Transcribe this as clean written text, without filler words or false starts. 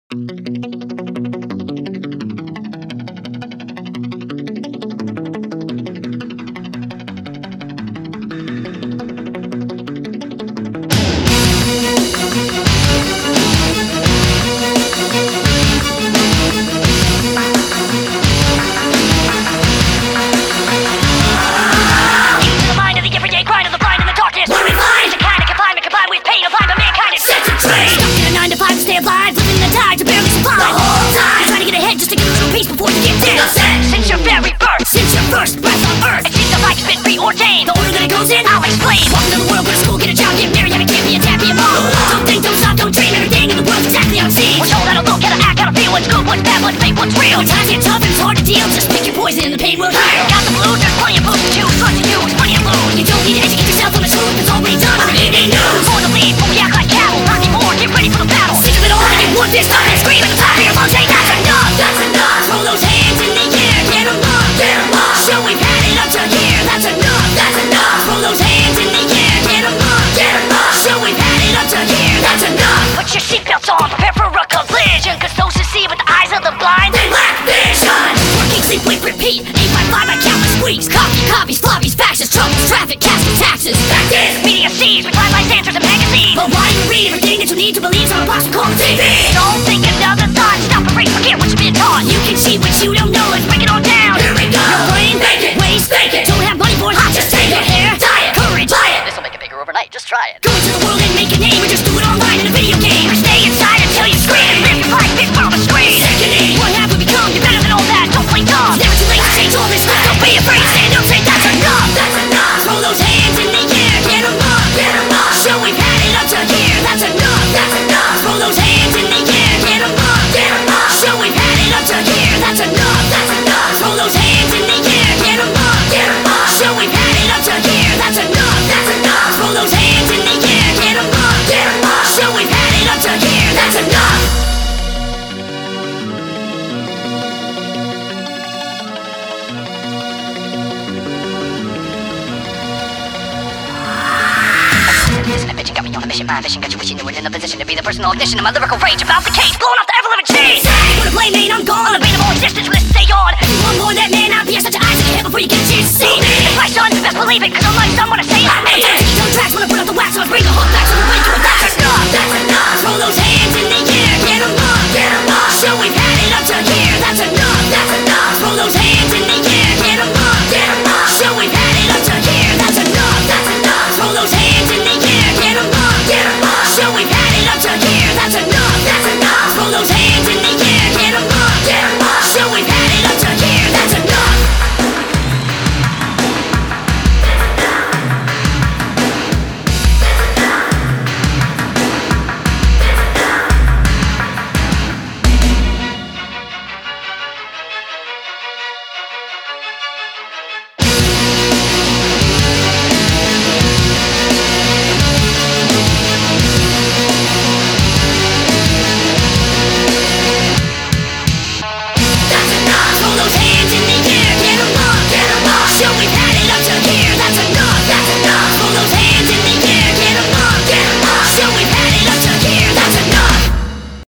Since your very birth, since your first breath on earth, it seems your life's been preordained. The order that it goes in, I'll explain. Walk into the world, go to school, get a job, get married, have a kid, be a dad, be a mom. Don't think, don't stop, don't dream. Everything in the world's exactly how it seems. We're told how to look, how to act, how to feel. What's good, what's bad, what's fake, what's real. When times get tough and it's hard to deal, just pick your poison and the pain will heal. Got the blues, there's plenty of booze to choose. Drugs to use, plenty of lose. You don't need to educate yourself on the truth, it's already done on the evening news. For the lead, but we act like cattle. Rocky more, get ready for the battle. Sick of it all, and you want this stuff and scream at the top of your lungs. Hey, that's enough, that's enough. Throw those hands in the air, get 'em up, get 'em up. Show we've had it up to here, that's enough, that's enough. Throw those hands in the air, get 'em up, get 'em up. Show we've had it up to here, that's enough. Put your seatbelts on, prepare for a collision, cause those who see with the eyes of the blind, they lack vision. Working, sleep, wait, repeat, 8 by 5, I count the squeaks. Copy, copies, floppies, faxes, troubles, traffic, casting taxes. Fact is, media sees, we find life answers in magazines. But why do you read everything that you need to believe on a box we call the TV? Don't think another thought, stop and break, forget what you've been taught. You can see what you don't know, let's break it all down. Here we go. Your brain, make it, waste, fake it. Don't have money for it, hot, just take it. Hair, diet, courage, buy it. This'll make it bigger overnight, just try it. Go into the world and make a name, or just do it online in a video game. Or stay inside until you scream, live your life, big world of scream. Sickening, what have we become? You're better than all that, don't play dumb. It's never too late to change all this stuff. Don't be afraid, stand up, say that's enough, that's enough. Throw those hands in the air, get 'em up, get 'em up. Show we've had it up to here, that's enough, that's enough. Throw those hands in the air, get 'em up, get 'em up. Show we've had it up to here, that's enough, that's enough. Throw those hands in the air, get 'em up, get 'em up. Show we've had it up to here, that's enough, that's enough. Throw those hands in the air, get 'em up, get 'em up. Show we've had it up to here, that's enough. Bitch, got me on a mission, my vision got you wishing you were in a position to be the personal ignition of my lyrical rage about the case, blowing off the ever-living cheese. Put a blame name, I'm gone. Unavailable existence, will this stay on? If you want more than that, man, I'll pierce such your eyes that you hit before you get a chance to see. It's my son, best believe it, cause I'm my son, wanna say it. I'm taking on tracks, wanna put out the wax, so I bring the hook back, so the way you that's enough, that's enough. Throw those hands in the air, get 'em up, get 'em up. Show we've